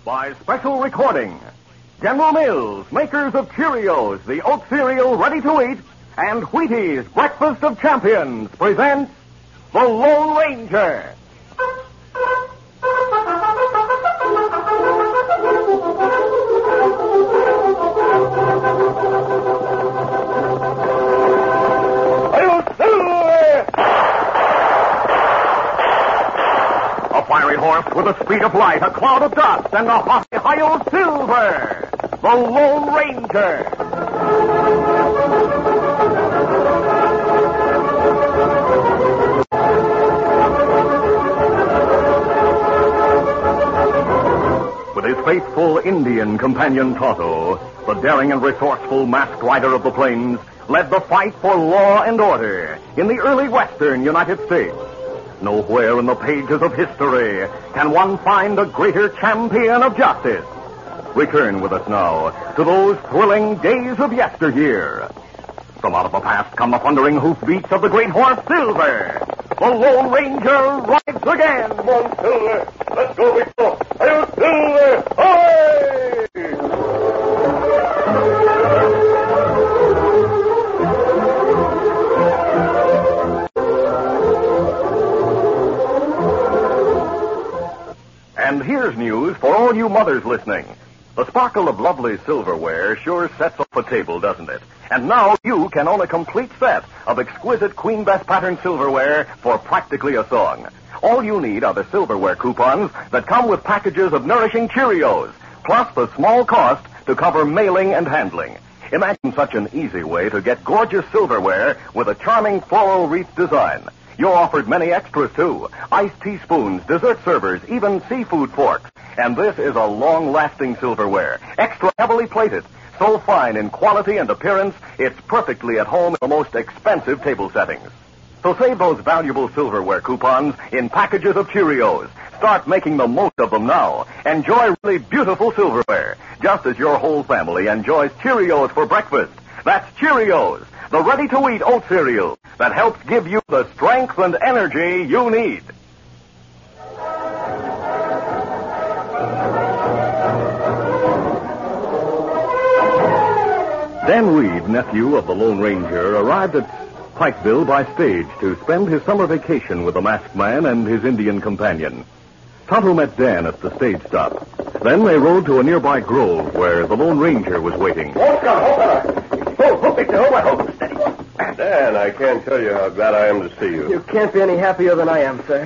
by special recording. General Mills, makers of Cheerios, the oat cereal ready to eat, and Wheaties, breakfast of champions, present The Lone Ranger. A fiery horse with the speed of light, a cloud of dust, and the haughty Hi-Yo Silver, the Lone Ranger. With his faithful Indian companion Tonto, the daring and resourceful masked rider of the plains led the fight for law and order in the early western United States. Nowhere in the pages of history can one find a greater champion of justice. Return with us now to those thrilling days of yesteryear. From out of the past come the thundering hoofbeats of the great horse Silver. The Lone Ranger rides again. Come on, Silver. Let's go, Victor. Hi-Yo, Silver. Hi! And here's news for all you mothers listening. The sparkle of lovely silverware sure sets off a table, doesn't it? And now you can own a complete set of exquisite Queen Bess pattern silverware for practically a song. All you need are the silverware coupons that come with packages of nourishing Cheerios, plus the small cost to cover mailing and handling. Imagine such an easy way to get gorgeous silverware with a charming floral wreath design. You're offered many extras, too. Iced teaspoons, dessert servers, even seafood forks. And this is a long-lasting silverware, extra heavily plated, so fine in quality and appearance, it's perfectly at home in the most expensive table settings. So save those valuable silverware coupons in packages of Cheerios. Start making the most of them now. Enjoy really beautiful silverware, just as your whole family enjoys Cheerios for breakfast. That's Cheerios, the ready-to-eat oat cereal that helps give you the strength and energy you need. Dan Reed, nephew of the Lone Ranger, arrived at Pikeville by stage to spend his summer vacation with the masked man and his Indian companion. Tonto met Dan at the stage stop. Then they rode to a nearby grove where the Lone Ranger was waiting. Dan, I can't tell you how glad I am to see you. You can't be any happier than I am, sir.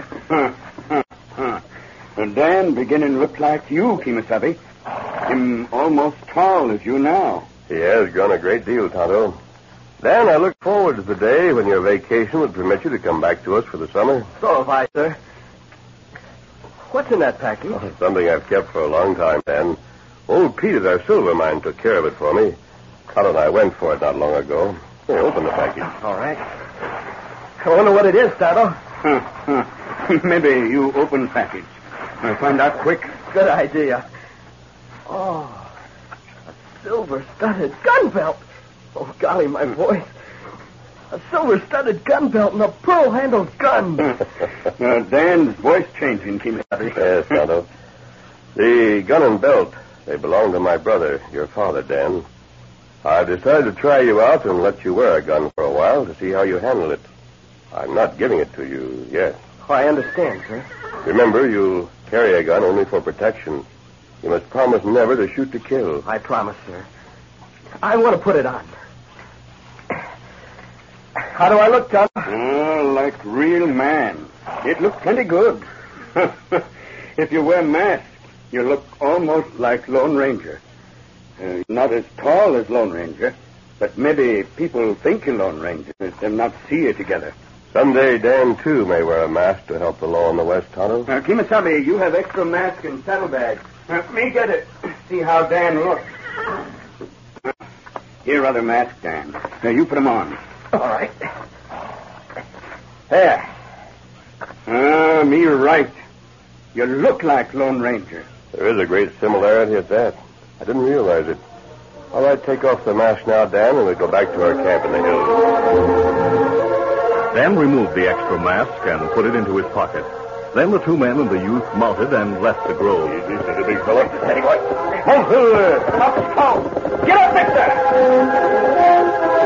And Dan beginning to look like you, Kimasabi. Him almost tall as you now. He has grown a great deal, Tonto. Dan, I look forward to the day when your vacation would permit you to come back to us for the summer. So have I, sir. What's in that package? Oh, something I've kept for a long time, Dan. Old Pete at our silver mine took care of it for me. Tonto and I went for it not long ago. Here, open the package. All right. I wonder what it is, Tonto. Maybe you open package. I'll find out quick. Good idea. Oh, a silver-studded gun belt. Oh, golly, my voice. A silver-studded gun belt and a pearl-handled gun. Dan's voice changing, Kimasabi. Yes, Tonto. The gun and belt, they belong to my brother, your father, Dan. I've decided to try you out and let you wear a gun for a while to see how you handle it. I'm not giving it to you yet. Oh, I understand, sir. Remember, you'll carry a gun only for protection. You must promise never to shoot to kill. I promise, sir. I want to put it on. How do I look, Tom? Like real man. It looks plenty good. If you wear mask, you look almost like Lone Ranger. Not as tall as Lone Ranger, but maybe people think you're Lone Ranger and not see you together. Someday Dan, too, may wear a mask to help the law in the West, Tonto. Kimasabi, you have extra mask and saddlebags. Me get it. See how Dan looks. Here, other mask, Dan. Now, you put them on. All right. There. Me right. You look like Lone Ranger. There is a great similarity at that. I didn't realize it. All right, take off the mask now, Dan, and we'll go back to our camp in the hills. Dan removed the extra mask and put it into his pocket. Then the two men and the youth mounted and left the grove. Easy, steady, big fella. Steady, boy. Up, Tom. Get up, Victor.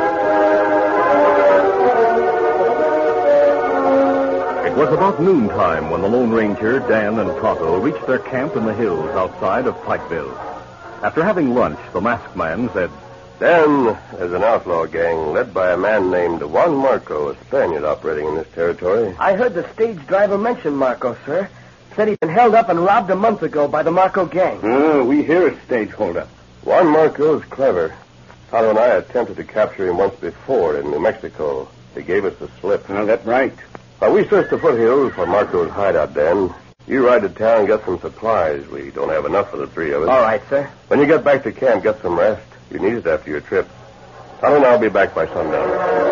It was about noontime when the Lone Ranger, Dan, and Tonto reached their camp in the hills outside of Pikeville. After having lunch, the masked man said, Dan, there's an outlaw gang led by a man named Juan Marco, a Spaniard operating in this territory. I heard the stage driver mention Marco, sir. Said he'd been held up and robbed a month ago by the Marco gang. We hear a stage holdup. Juan Marco is clever. Tonto and I attempted to capture him once before in New Mexico. He gave us the slip. That's right. While we search the foothills for Marco's hideout, Dan, you ride to town and get some supplies. We don't have enough for the three of us. All right, sir. When you get back to camp, get some rest. You need it after your trip. Tonto and I'll be back by sundown.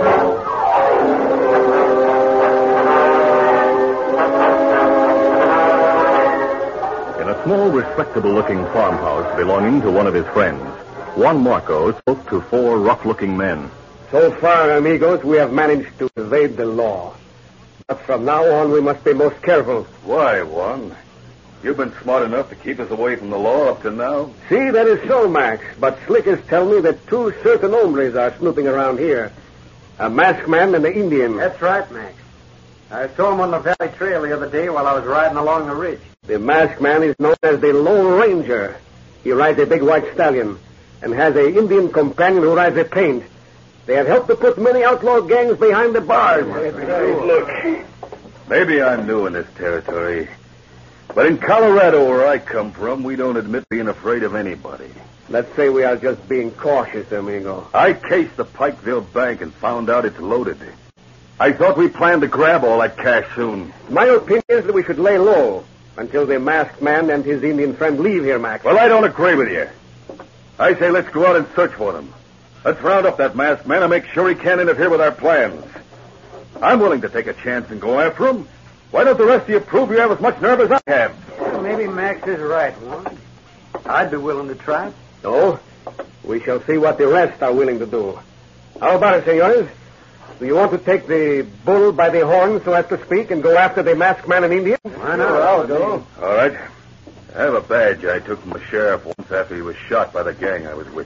In a small, respectable-looking farmhouse belonging to one of his friends, Juan Marco spoke to four rough-looking men. So far, amigos, we have managed to evade the law. But from now on, we must be most careful. Why, Juan? You've been smart enough to keep us away from the law up to now. See, that is so, Max. But slickers tell me that two certain hombres are snooping around here. A masked man and an Indian. That's right, Max. I saw him on the Valley Trail the other day while I was riding along the ridge. The masked man is known as the Lone Ranger. He rides a big white stallion and has an Indian companion who rides a paint. They have helped to put many outlaw gangs behind the bars. Look, maybe I'm new in this territory, but in Colorado, where I come from, we don't admit being afraid of anybody. Let's say we are just being cautious, amigo. I cased the Pikeville Bank and found out it's loaded. I thought we planned to grab all that cash soon. My opinion is that we should lay low until the masked man and his Indian friend leave here, Max. Well, I don't agree with you. I say let's go out and search for them. Let's round up that masked man and make sure he can't interfere with our plans. I'm willing to take a chance and go after him. Why don't the rest of you prove you have as much nerve as I have? Well, maybe Max is right, Juan. I'd be willing to try. No, we shall see what the rest are willing to do. How about it, senores? Do you want to take the bull by the horn, so as to speak, and go after the masked man and Indian? Why not? I'll go. All right. I have a badge I took from the sheriff once after he was shot by the gang I was with.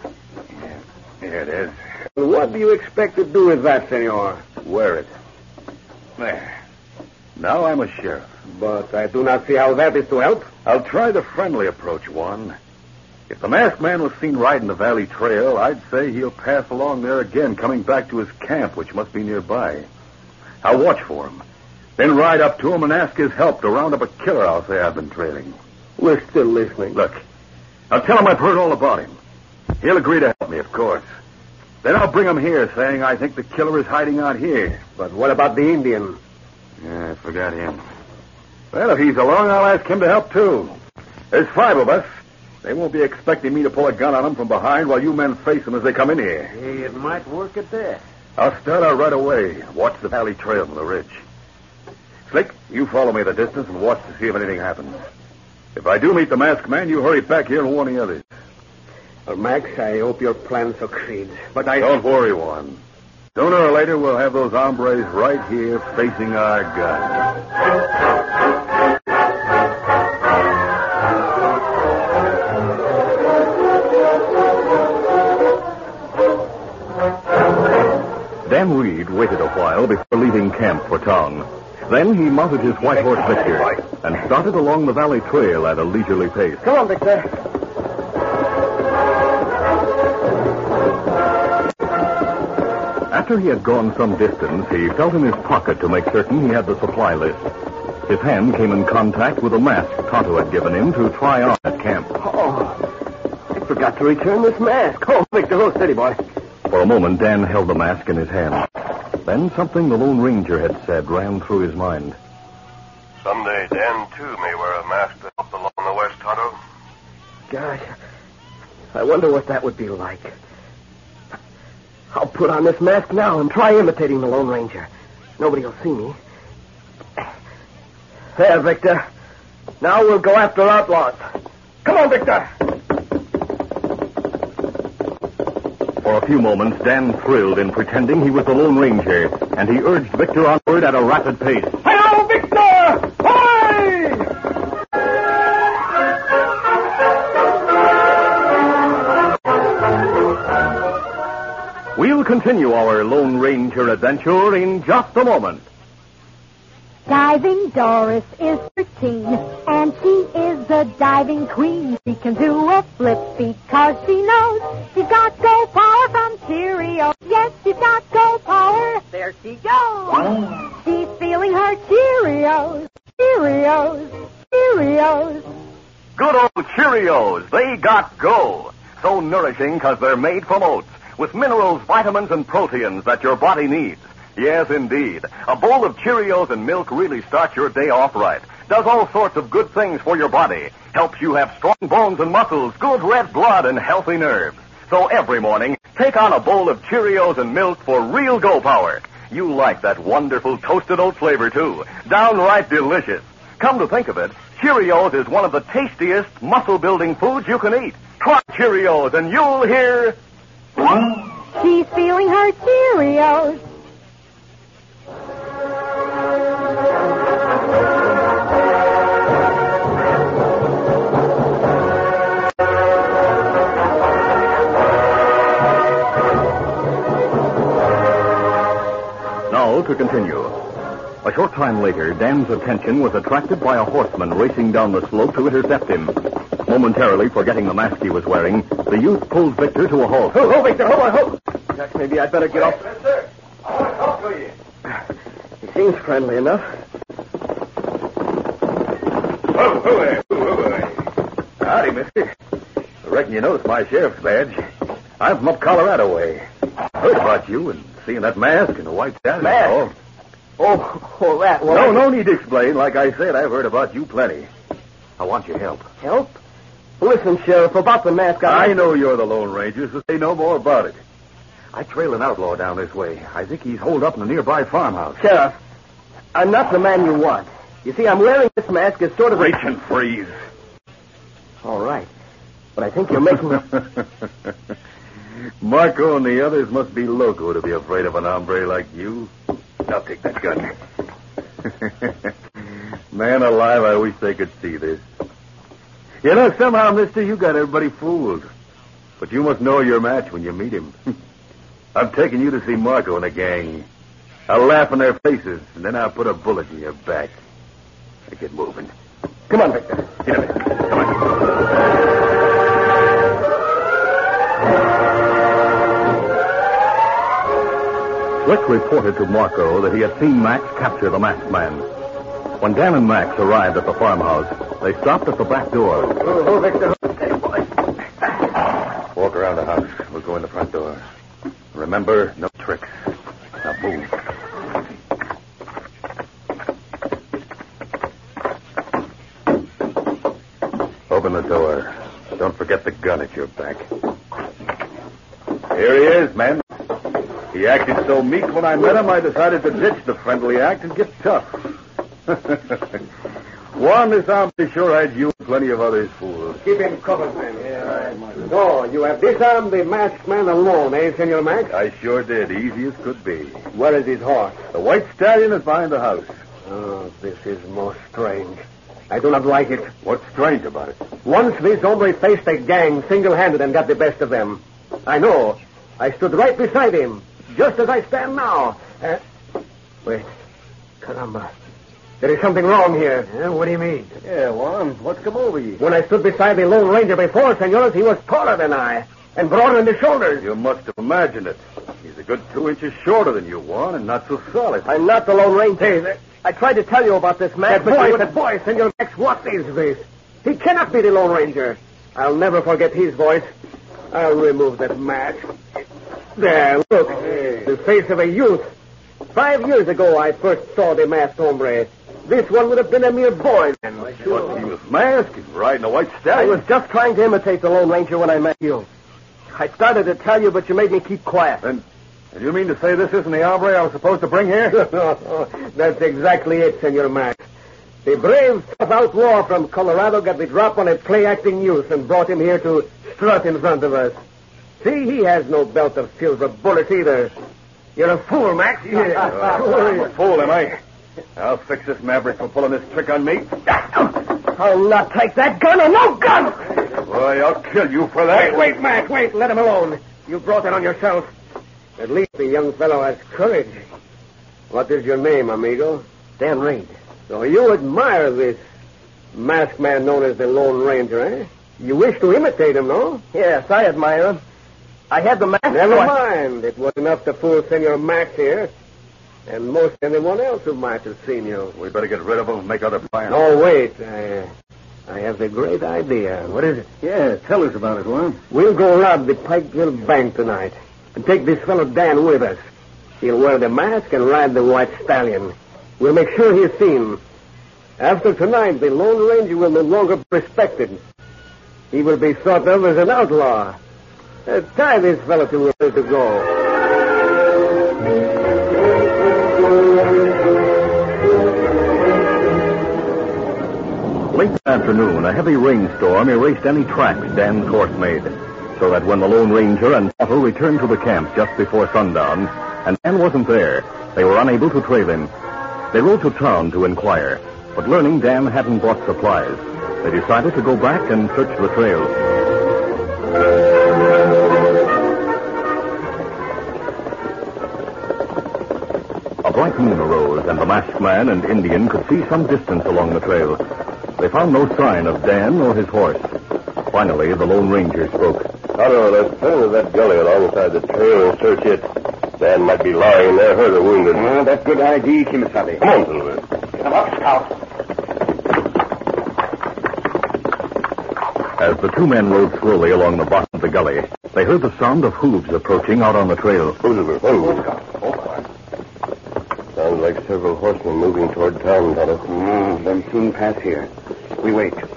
Here it is. What do you expect to do with that, senor? Wear it. There. Now I'm a sheriff. But I do not see how that is to help. I'll try the friendly approach, Juan. If the masked man was seen riding the Valley Trail, I'd say he'll pass along there again, coming back to his camp, which must be nearby. I'll watch for him, then ride up to him and ask his help to round up a killer I'll say I've been trailing. We're still listening. Look, I'll tell him I've heard all about him. He'll agree to help me, of course. Then I'll bring him here, saying I think the killer is hiding out here. But what about the Indian? Yeah, I forgot him. Well, if he's along, I'll ask him to help, too. There's 5 of us. They won't be expecting me to pull a gun on them from behind while you men face them as they come in here. Hey, it might work at that. I'll start out right away. Watch the Valley Trail from the ridge. Slick, you follow me the distance and watch to see if anything happens. If I do meet the masked man, you hurry back here and warn the others. Well, Max, I hope your plan succeeds. But Don't worry, Juan. Sooner or later, we'll have those hombres right here facing our guns. Dan Reed waited a while before leaving camp for town. Then he mounted his white horse Victor and started along the Valley Trail at a leisurely pace. Come on, Victor. After he had gone some distance, he felt in his pocket to make certain he had the supply list. His hand came in contact with a mask Tonto had given him to try on at camp. Oh, I forgot to return this mask. Oh, Victor, hold steady, boy. For a moment, Dan held the mask in his hand. Then something the Lone Ranger had said ran through his mind. Someday, Dan, too, may wear a mask to help along the West, Tonto. Gosh, I wonder what that would be like. I'll put on this mask now and try imitating the Lone Ranger. Nobody will see me. There, Victor. Now we'll go after outlaws. Come on, Victor. For a few moments, Dan thrilled in pretending he was the Lone Ranger, and he urged Victor onward at a rapid pace. Hello, Victor! continue our Lone Ranger adventure in just a moment. Diving Doris is 13, and she is the diving queen. She can do a flip because she knows she's got Go Power from Cheerios. Yes, she's got Go Power. There she goes. She's feeling her Cheerios. Cheerios. Cheerios. Good old Cheerios. They got go. So nourishing because they're made from oats, with minerals, vitamins, and proteins that your body needs. Yes, indeed. A bowl of Cheerios and milk really starts your day off right. Does all sorts of good things for your body. Helps you have strong bones and muscles, good red blood, and healthy nerves. So every morning, take on a bowl of Cheerios and milk for real Go Power. You like that wonderful toasted oat flavor, too. Downright delicious. Come to think of it, Cheerios is one of the tastiest muscle-building foods you can eat. Try Cheerios and you'll hear... She's feeling her Cheerios. Now to continue. A short time later, Dan's attention was attracted by a horseman racing down the slope to intercept him. Momentarily forgetting the mask he was wearing, the youth pulled Victor to a halt. Oh, Victor, hold on, hold on. Jack, maybe I'd better get off. Mister, I want to talk to you. He seems friendly enough. Who there? Howdy, mister. I reckon you noticed my sheriff's badge. I'm from up Colorado way. Heard about you and seeing that mask and the white stallion. Mask? Oh, that one. No need to explain. Like I said, I've heard about you plenty. I want your help. Help? Listen, Sheriff, about the mask. I know you're the Lone Ranger, so say no more about it. I trail an outlaw down this way. I think he's holed up in a nearby farmhouse. Sheriff, I'm not the man you want. You see, I'm wearing this mask as sort of Reach and freeze. All right. But I think you're making... Marco and the others must be loco to be afraid of an hombre like you. Now take that gun. Man alive, I wish they could see this. You know, somehow, mister, you got everybody fooled. But you must know your match when you meet him. I'm taking you to see Marco and the gang. I'll laugh in their faces, and then I'll put a bullet in your back. Now get moving. Come on, Victor. Get in there. Come on. Slick reported to Marco that he had seen Max capture the masked man. When Dan and Max arrived at the farmhouse, they stopped at the back door. Oh, Victor. Hey, boy. Walk around the house. We'll go in the front door. Remember, no tricks. Now move. Open the door. Don't forget the gun at your back. Here he is, men. He acted so meek when I met him, I decided to ditch the friendly act and get tough. Juan, this hombre sure had you and plenty of others fooled. Keep him covered, man. Yeah, right. So, you have disarmed the masked man alone, eh, Senor Max? I sure did, easy as could be. Where is his horse? The white stallion is behind the house. Oh, this is most strange. I do not like it. What's strange about it? Once this hombre faced a gang single-handed and got the best of them. I know. I stood right beside him, just as I stand now. Wait. Caramba. There is something wrong here. Yeah, what do you mean? Yeah, Juan, what's come over you? When I stood beside the Lone Ranger before, senores, he was taller than I and broader in the shoulders. You must have imagined it. He's a good 2 inches shorter than you, Juan, and not so solid. I'm not the Lone Ranger. I tried to tell you about this man. That voice, Senor Max, what is this? He cannot be the Lone Ranger. I'll never forget his voice. I'll remove that mask. There, look. Hey. The face of a youth. 5 years ago, I first saw the masked hombre. This one would have been a mere boy then. But he was masked and riding a white stallion. I was just trying to imitate the Lone Ranger when I met you. I started to tell you, but you made me keep quiet. And you mean to say this isn't the hombre I was supposed to bring here? That's exactly it, Senor Max. The brave, tough outlaw from Colorado got the drop on a play-acting youth and brought him here to strut in front of us. See, he has no belt of silver bullets either. You're a fool, Max. I'm a fool, am I? I'll fix this maverick for pulling this trick on me. I'll not take that gun or no gun! Boy, I'll kill you for that. Wait, Max, wait. Let him alone. You brought it on yourself. At least the young fellow has courage. What is your name, amigo? Dan Reed. So you admire this masked man known as the Lone Ranger, eh? You wish to imitate him, no? Yes, I admire him. I had the mask. Never mind. It was enough to fool Senor Max here. And most anyone else who might have seen you. We better get rid of him and make other plans. No, wait. I have the great idea. What is it? Yeah, tell us about it, Lon. We'll go rob the Pikeville Bank tonight and take this fellow Dan with us. He'll wear the mask and ride the white stallion. We'll make sure he's seen. After tonight, the Lone Ranger will no longer be respected. He will be thought of as an outlaw. Tie this fellow to where to go. Late afternoon, a heavy rainstorm erased any tracks Dan's horse made, so that when the Lone Ranger and Tonto returned to the camp just before sundown, and Dan wasn't there, they were unable to trail him. They rode to town to inquire, but learning Dan hadn't brought supplies, they decided to go back and search the trail. A bright moon arose, and the masked man and Indian could see some distance along the trail. They found no sign of Dan or his horse. Finally, the Lone Ranger spoke. Tonto, let's turn to that gully alongside the trail and search it. Dan might be lying in there, hurt or wounded. Well, that's good idea, Kimasabi. Come on, Silver. Get him up, Scout. As the two men rode slowly along the bottom of the gully, they heard the sound of hooves approaching out on the trail. Silver, sounds like several horsemen moving toward town, Tonto. They'll soon pass here. We wait. It'll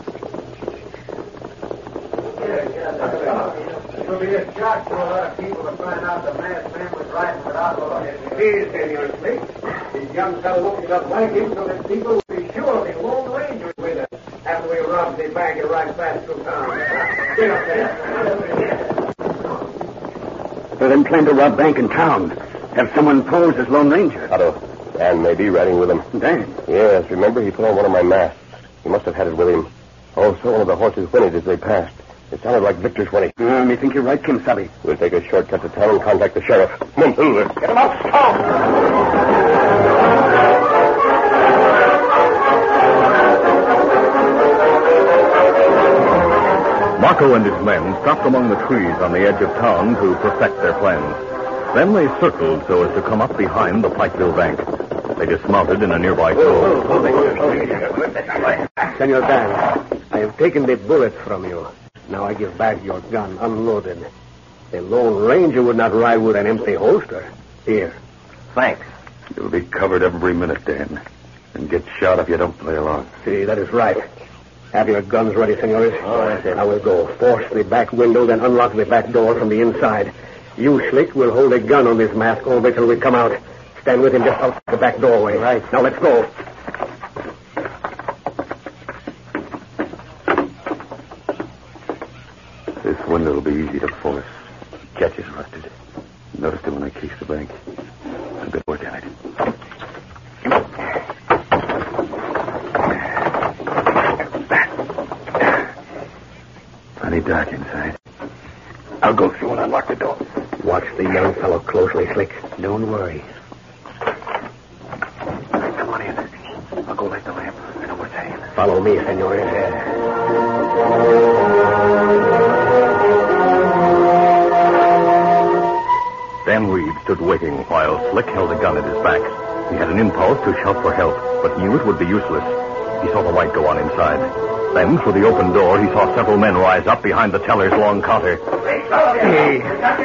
be a shock to a lot of people to find out the masked man was riding with outlaws. Please, Senor Slick. This young fellow won't up like him so that people will be sure the Lone Ranger is with us after we rob the bank and ride fast through town. Get up there. So them plan to rob bank in town. Have someone pose as Lone Ranger. Tonto, Dan may be riding with him. Dan? Yes, remember, he put on one of my masks. He must have had it with him. Also, one of the horses whinnied as they passed. It sounded like Victor's whinny. I think you're right, Kimasabi. We'll take a shortcut to town and contact the sheriff. Come on, Silver. Get him up, Scout! Marco and his men stopped among the trees on the edge of town to perfect their plans. Then they circled so as to come up behind the Pikeville Bank. They dismounted in a nearby grove. Senor Dan, I have taken the bullets from you. Now I give back your gun unloaded. The Lone Ranger would not ride with an empty holster. Here. Thanks. You'll be covered every minute, Dan, and get shot if you don't play along. See, that is right. Have your guns ready, senores. Oh, that's it. I will go. Force the back window, then unlock the back door from the inside. You, Slick, will hold a gun on this mask over till we come out. Stand with him just outside the back doorway. Right. Now let's go. This window will be easy to force. Catch is rusted. Noticed it when I cased the bank. Some good work on it. Plenty dark inside. I'll go through and unlock the door. Watch the young fellow closely, Slick. Don't worry. Come on in. I'll go light the lamp. I know what's saying. Follow me, senores. Dan Reed stood waiting while Slick held a gun at his back. He had an impulse to shout for help, but knew it would be useless. He saw the light go on inside. Then, through the open door, he saw several men rise up behind the teller's long counter. Hey.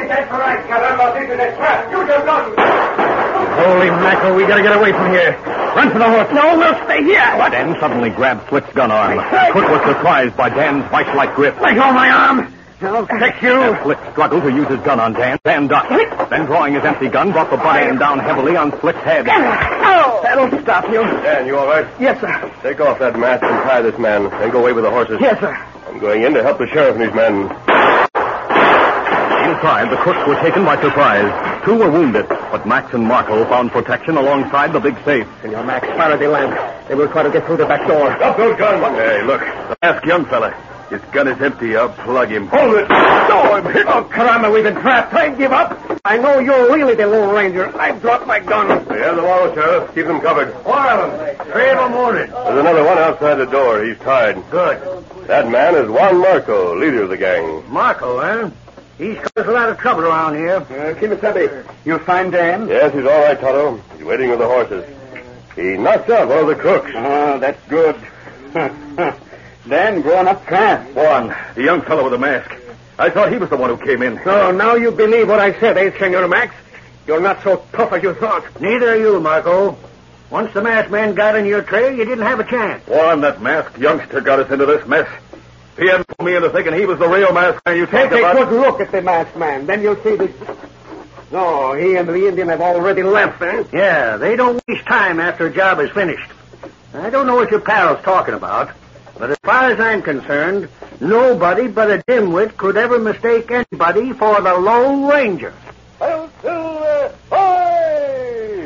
Holy mackerel, we gotta get away from here. Run for the horse. No, we'll stay here. Dan suddenly grabbed Slick's gun arm. Cook was surprised by Dan's vice-like grip. Let go of my arm. I'll fix you. As Slick struggled to use his gun on Dan, Dan ducked. Then, drawing his empty gun, brought the butt end down heavily on Slick's head. Oh, that'll stop you. Dan, you all right? Yes, sir. Take off that mask and tie this man, then go away with the horses. Yes, sir. I'm going in to help the sheriff and his men. Inside, the Crooks were taken by surprise. Two were wounded, but Max and Marco found protection alongside the big safe. Senor Max, fire the lamp. They will try to get through the back door. Drop those guns. Hey, look, the masked young fella. His gun is empty. I'll plug him. Hold it. No, I'm hit. Oh, caramba, we've been trapped. I give up. I know you're really the Lone Ranger. I've dropped my gun. We have them all, Sheriff. Keep them covered. 4 of them. 3 of them wounded. There's another one outside the door. He's tied. Good. That man is Juan Marco, leader of the gang. Marco, eh? He's caused a lot of trouble around here. Kimasabi, you find Dan? Yes, he's all right, Tonto. He's waiting with the horses. He knocked out one of the crooks. Oh, that's good. Dan grown up fast. Juan, the young fellow with the mask. I thought he was the one who came in. So now you believe what I said, eh, Senor Max? You're not so tough as you thought. Neither are you, Marco. Once the masked man got in your trail, you didn't have a chance. Juan, that masked youngster got us into this mess. He hadn't put me into thinking he was the real masked man you Take talked about. a good look at the masked man. Then you'll see the... No, he and the Indian have already left, eh? Yeah, they don't waste time after a job is finished. I don't know what your pal's talking about, but as far as I'm concerned, nobody but a dimwit could ever mistake anybody for the Lone Ranger. Hail Silver! Hoy!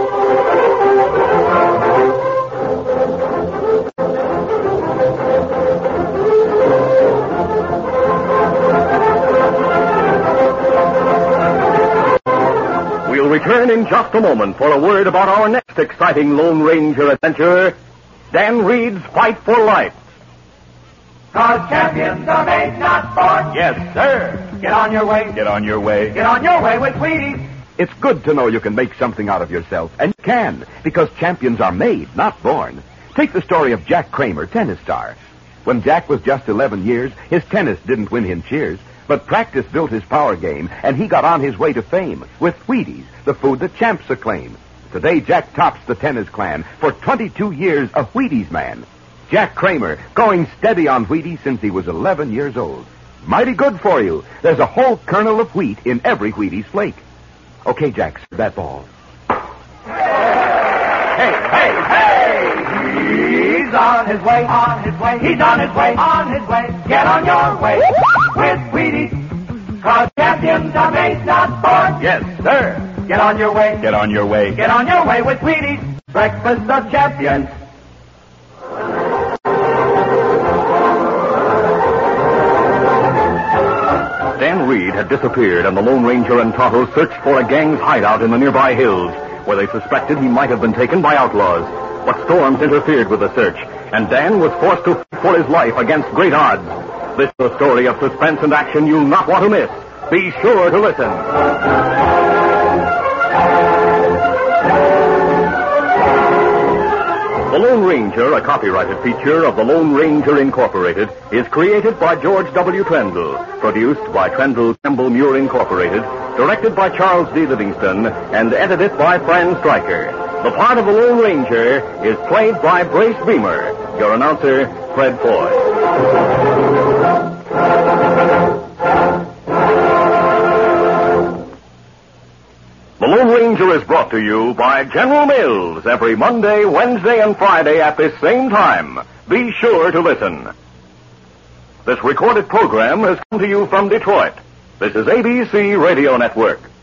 We'll return in just a moment for a word about our next exciting Lone Ranger adventure, Dan Reed's Fight for Life. 'Cause champions are made, not born. Yes, sir. Get on your way. Get on your way. Get on your way with Wheaties. It's good to know you can make something out of yourself, and you can, because champions are made, not born. Take the story of Jack Kramer, tennis star. When Jack was just 11 years, his tennis didn't win him cheers, but practice built his power game, and he got on his way to fame with Wheaties, the food that champs acclaim. Today, Jack tops the tennis clan for 22 years a Wheaties man. Jack Kramer, going steady on Wheaties since he was 11 years old. Mighty good for you. There's a whole kernel of wheat in every Wheaties flake. Okay, Jack, serve that ball. Hey, hey, hey! He's on his way, on his way. He's on his way, on his way. Get on your way with Wheaties. 'Cause champions are made, not born. Yes, sir. Get on your way. Get on your way. Get on your way with Wheaties. Breakfast of champions. Dan Reed had disappeared, and the Lone Ranger and Tonto searched for a gang's hideout in the nearby hills, where they suspected he might have been taken by outlaws. But storms interfered with the search, and Dan was forced to fight for his life against great odds. This is a story of suspense and action you'll not want to miss. Be sure to listen. The Lone Ranger, a copyrighted feature of the Lone Ranger Incorporated, is created by George W. Trendle, produced by Trendle Campbell Muir Incorporated, directed by Charles D. Livingston, and edited by Fran Stryker. The part of the Lone Ranger is played by Brace Beamer. Your announcer, Fred Foy. The Lone Ranger is brought to you by General Mills every Monday, Wednesday, and Friday at this same time. Be sure to listen. This recorded program has come to you from Detroit. This is ABC Radio Network.